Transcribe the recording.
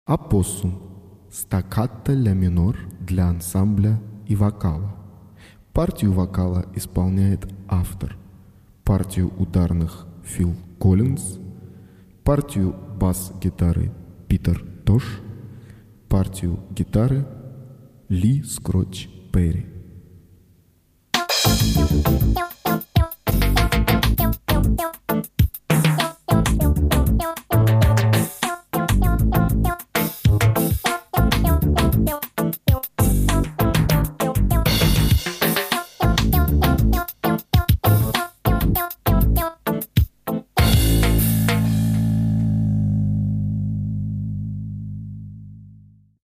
Опоссум. Стаккато ля минор для ансамбля и вокала. Партию вокала исполняет автор. Партию ударных Фил Коллинз. Партию бас-гитары Питер Тош. Партию гитары Ли Скротч Перри.